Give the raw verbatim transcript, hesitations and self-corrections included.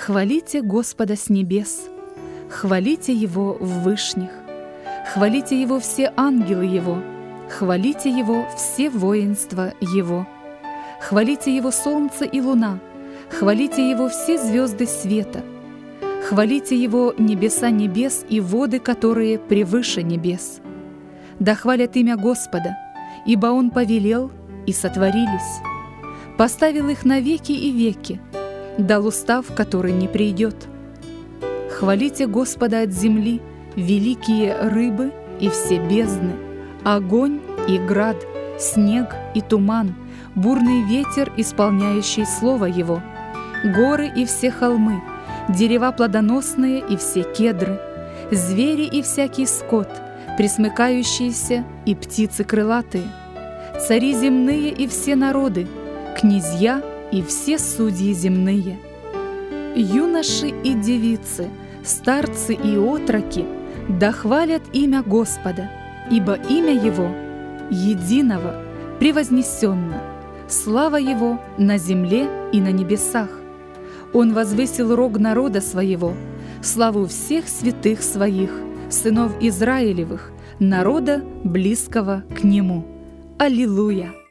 Хвалите Господа с небес, хвалите Его в вышних, хвалите Его все ангелы Его, хвалите Его все воинства Его, хвалите Его солнце и луна, хвалите Его все звезды света, хвалите Его небеса небес и воды, которые превыше небес. Да хвалят имя Господа, ибо Он повелел, и сотворились. Поставил их на веки и веки, дал устав, который не придет. Хвалите Господа от земли, великие рыбы и все бездны, огонь и град, снег и туман, бурный ветер, исполняющий слово Его, горы и все холмы, дерева плодоносные и все кедры, звери и всякий скот, пресмыкающиеся и птицы крылатые, цари земные и все народы, князья и все судьи земные, юноши и девицы, старцы и отроки, да хвалят имя Господа, ибо имя Его единого, превознесенно, слава Его на земле и на небесах. Он возвысил рог народа своего, славу всех святых своих, сынов Израилевых, народа близкого к Нему. Аллилуйя!